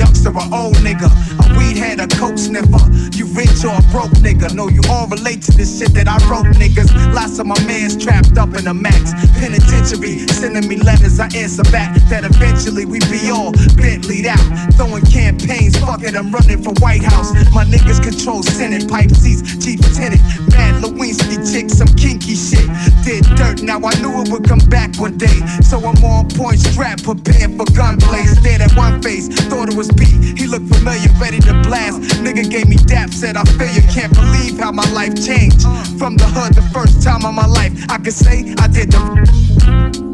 youngster or old nigga, a weed head, a coke sniffer. You rich or a broke nigga, no, you all relate to this shit that I wrote, niggas. Lots of my mans trapped up in a max penitentiary, sending me letters, I answer back that eventually we be all Bentley'd out, throwing campaigns, fuck it, I'm running for White House. My niggas control Senate, pipe seats, chief tenant, Mad Lewinsky chick, some kinky shit. Did dirt, now I knew it would come back one day, so I'm on point, strapped, prepared for gunplay. Stared at one face, thought it was B, he looked familiar, ready to blast. Nigga gave me dap, said I feel you, can't believe how my life changed. From the hood, the first time of my life, I could say I did the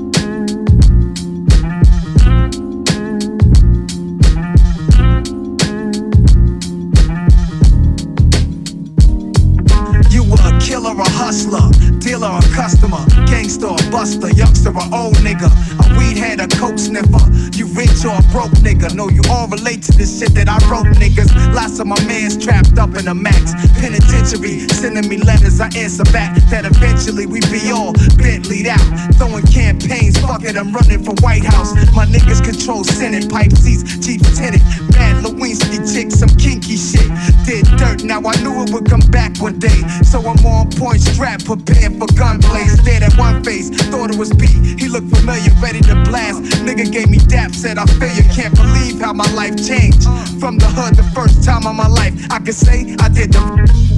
killer or hustler, dealer or customer, gangster or buster, youngster or old nigga, a weed head, a coke sniffer. You rich or a broke nigga, no, you all relate to this shit that I wrote, niggas. Lots of my mans trapped up in a max penitentiary, sending me letters, I answer back that eventually we be all Bentley'd out, throwing campaigns, fuck it, I'm running for White House. My niggas control Senate, pipe seats, chief tenant, Mad Lewinsky chick, some kinky shit. Did dirt, now I knew it would come back one day, so I'm on point, strapped, prepared for gunplay. Stared at one face, thought it was B, he looked familiar, ready to blast. Nigga gave me dap, said I feel you, can't believe how my life changed. From the hood, the first time of my life, I could say I did the